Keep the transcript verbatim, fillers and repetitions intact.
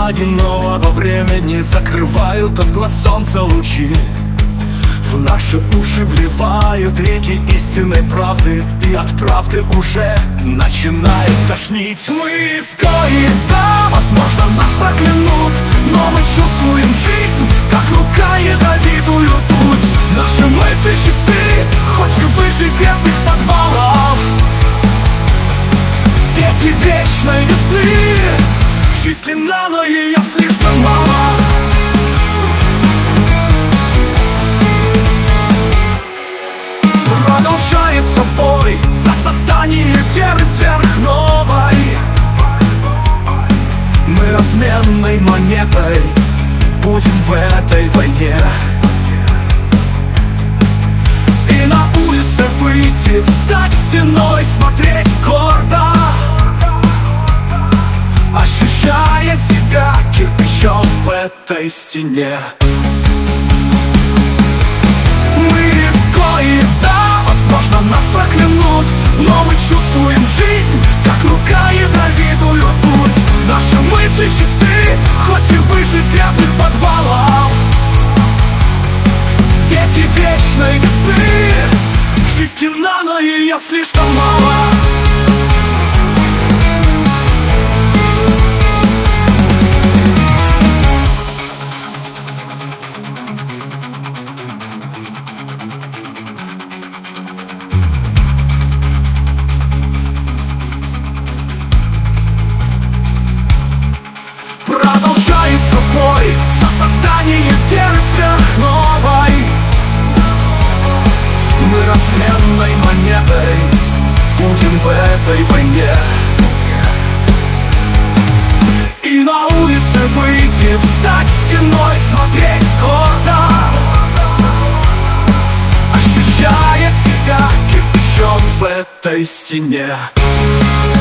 нового времени закрывают от глаз солнца лучи. В наши уши вливают реки истинной правды, и от правды уже начинает тошнить. Мы изгои, да, возможно, нас проклянут, но мы чувствуем жизнь, как рука ядовитую путь. Наши мысли чисты, хоть и вышли из грязных подвалов. Дети вечной весны, жизнь длинна, но ее слишком мало. Продолжается бой за создание веры сверхновой. Мы разменной монетой будем в этой войне. И на улице выйти, встать стеной, смотреть гордо, ощущая себя кирпичом в этой стене. Мы изгои, да, возможно, нас проклянут, но мы чувствуем жизнь, как рука ядовитую путь. Наши мысли чисты, хоть и вышли из грязных подвалов. Дети вечной весны, жизнь длинна, но ее слишком мало. Продолжается бой за создание веры сверхновой. Мы разменной монетой будем в этой войне. И на улице выйти, встать стеной, смотреть гордо, ощущая себя кирпичом в этой стене.